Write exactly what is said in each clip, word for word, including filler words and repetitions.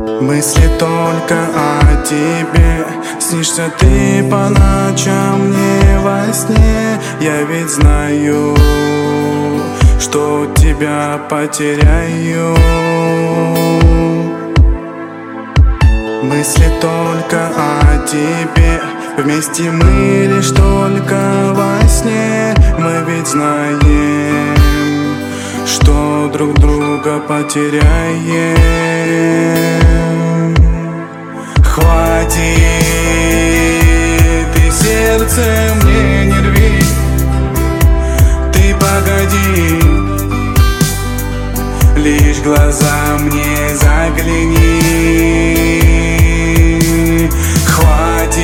Мысли только о тебе, снишься ты по ночам мне во сне. Я ведь знаю, что тебя потеряю. Мысли только о тебе, вместе мы лишь только во сне. Мы ведь знаем, что друг друга потеряем. Хватит, и сердце мне не рви. Ты погоди, лишь глаза мне загляни. Хватит,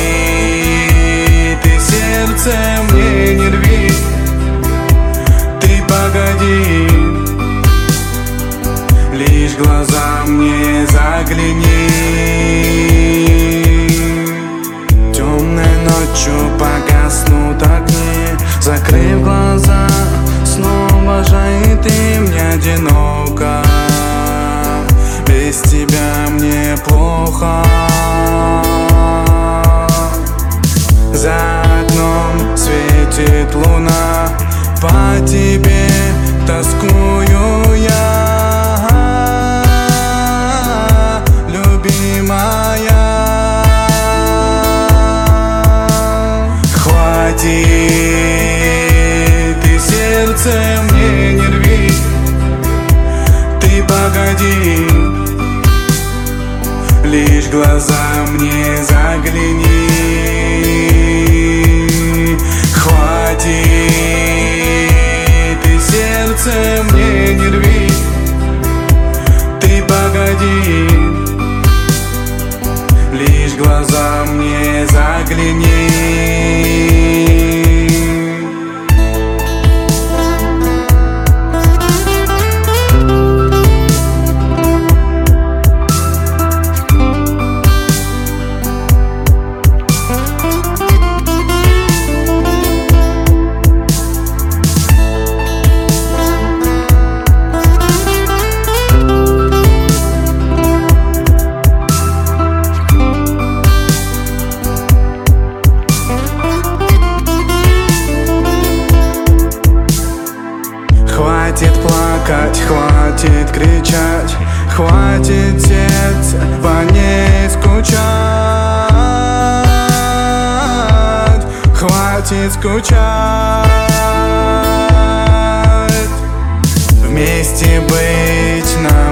и сердце мне не рви. Ты погоди, лишь глаза мне загляни. Темной ночью погаснут огни, закрыв глаза, снова же и ты мне одиноко. Без тебя мне плохо. За окном светит луна, по тебе тоскую я, любимая. Хватит, и сердце мне не рви. Ты погоди, лишь глаза мне загляни. Хватит, и сердце мне не рви. Ты погоди, лишь глаза мне загляни. Хватит плакать, хватит кричать, хватит сердце по ней скучать. Хватит скучать, вместе быть нам.